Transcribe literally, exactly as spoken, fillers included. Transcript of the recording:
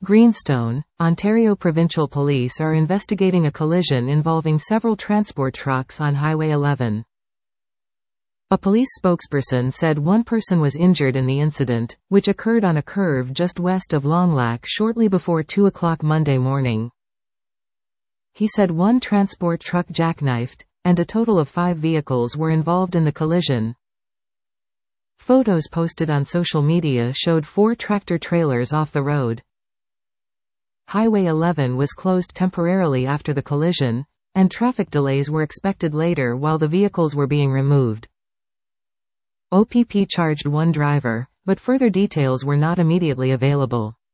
Greenstone, Ontario Provincial Police are investigating a collision involving several transport trucks on Highway eleven. A police spokesperson said one person was injured in the incident, which occurred on a curve just west of Long Lac shortly before two o'clock Monday morning. He said one transport truck jackknifed, and a total of five vehicles were involved in the collision. Photos posted on social media showed four tractor-trailers off the road. Highway eleven was closed temporarily after the collision, and traffic delays were expected later while the vehicles were being removed. O P P charged one driver, but further details were not immediately available.